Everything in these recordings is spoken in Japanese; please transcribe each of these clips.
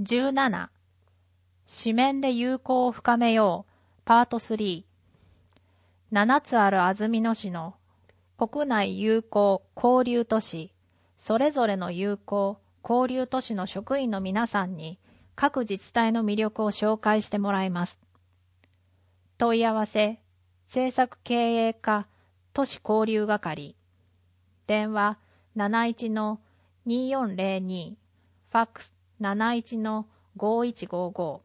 17、紙面で友好を深めよう、パート3。7つある安曇野市の国内友好交流都市、それぞれの友好交流都市の職員の皆さんに各自治体の魅力を紹介してもらいます。問い合わせ、政策経営課都市交流係、電話 71-2402、ファックス 71-5155。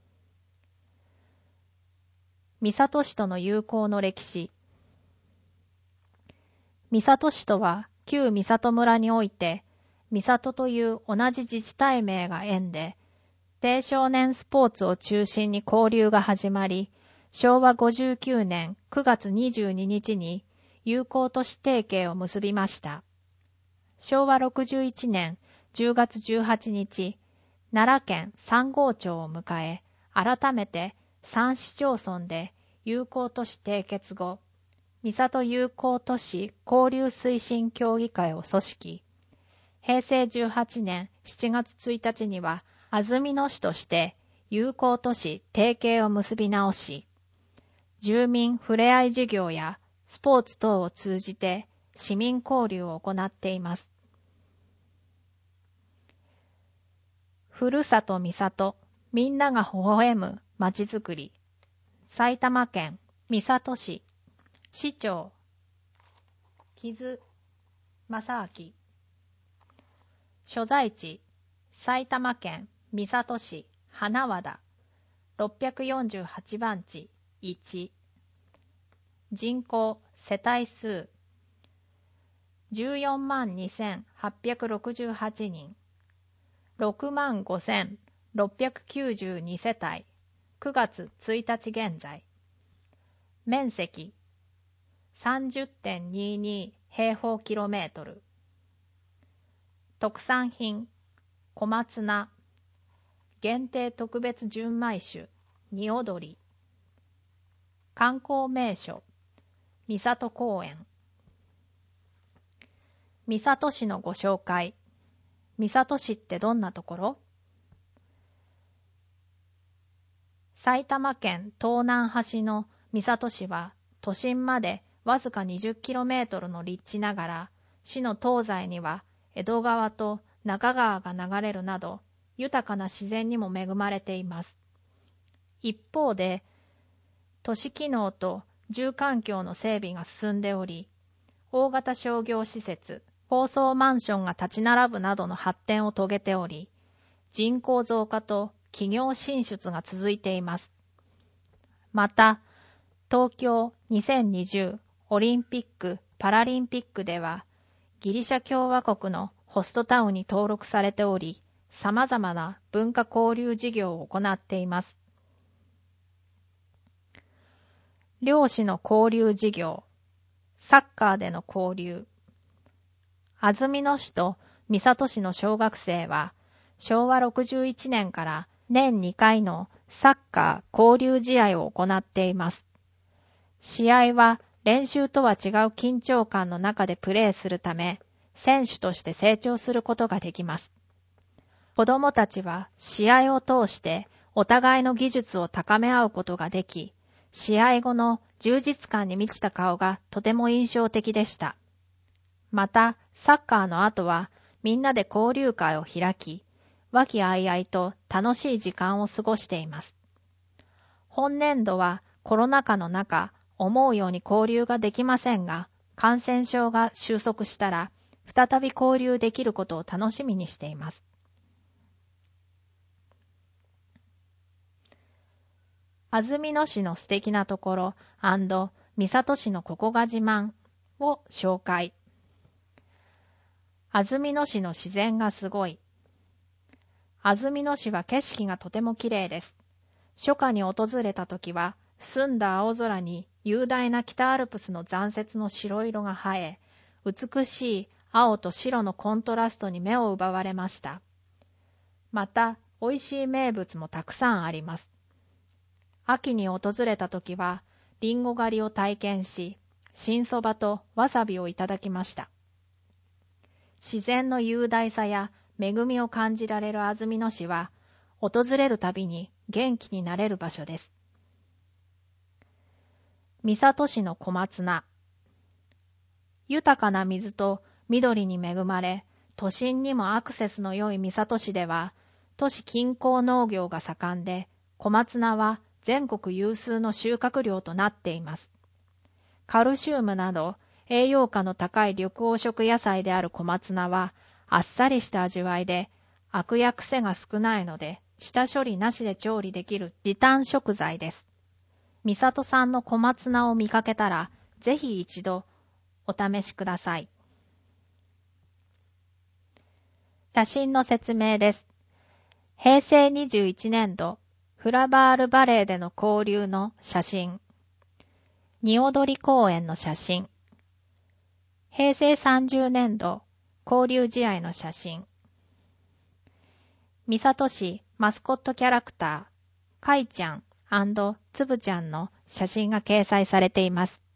三郷市との友好の歴史。三郷市とは旧三郷村において、三郷という同じ自治体名が縁で、青少年スポーツを中心に交流が始まり、昭和59年9月22日に友好都市提携を結びました。昭和61年10月18日、奈良県三郷町を迎え、改めて3市町村で友好都市締結後、三郷友好都市交流推進協議会を組織。平成18年7月1日には、安曇野市として友好都市提携を結び直し、住民ふれあい事業やスポーツ等を通じて市民交流を行っています。ふるさと三郷、みんなが微笑むまちづくり。埼玉県三郷市、市長、木津正明。所在地、埼玉県三郷市花和田、648番地1。人口、世帯数、142,868 人。65,692 世帯、9月1日現在。面積、30.22 平方キロメートル。特産品、小松菜。限定特別純米酒、煮踊り。観光名所、三郷公園。三郷市のご紹介。三郷市ってどんなところ？埼玉県東南端の三郷市は都心までわずか 20km の立地ながら、市の東西には江戸川と中川が流れるなど豊かな自然にも恵まれています。一方で、都市機能と住環境の整備が進んでおり、大型商業施設、高層マンションが立ち並ぶなどの発展を遂げており、人口増加と企業進出が続いています。また、東京2020オリンピック・パラリンピックでは、ギリシャ共和国のホストタウンに登録されており、様々な文化交流事業を行っています。両市の交流事業、サッカーでの交流。安曇野市と三郷市の小学生は、昭和61年から年2回のサッカー交流試合を行っています。試合は練習とは違う緊張感の中でプレーするため、選手として成長することができます。子どもたちは試合を通してお互いの技術を高め合うことができ、試合後の充実感に満ちた顔がとても印象的でした。また、サッカーの後はみんなで交流会を開き、和気あいあいと楽しい時間を過ごしています。本年度はコロナ禍の中、思うように交流ができませんが、感染症が収束したら、再び交流できることを楽しみにしています。安曇野市の素敵なところ&三郷市のここが自慢を紹介。安曇野市の自然がすごい。安曇野市は景色がとても綺麗です。初夏に訪れた時は、澄んだ青空に雄大な北アルプスの残雪の白色が映え、美しい青と白のコントラストに目を奪われました。また、美味しい名物もたくさんあります。秋に訪れた時は、リンゴ狩りを体験し、新そばとわさびをいただきました。自然の雄大さや恵みを感じられる安曇野市は、 訪れるたびに元気になれる場所です。三郷市の小松菜。豊かな水と緑に恵まれ、都心にもアクセスの良い三郷市では、都市近郊農業が盛んで、小松菜は全国有数の収穫量となっています。カルシウムなど栄養価の高い緑黄色野菜である小松菜は、あっさりした味わいで、アクや癖が少ないので、下処理なしで調理できる時短食材です。三郷産の小松菜を見かけたら、ぜひ一度お試しください。写真の説明です。平成21年度、フラバールバレーでの交流の写真。仁踊公園の写真。平成30年度、交流試合の写真。三郷市マスコットキャラクター、かいちゃん&つぶちゃんの写真が掲載されています。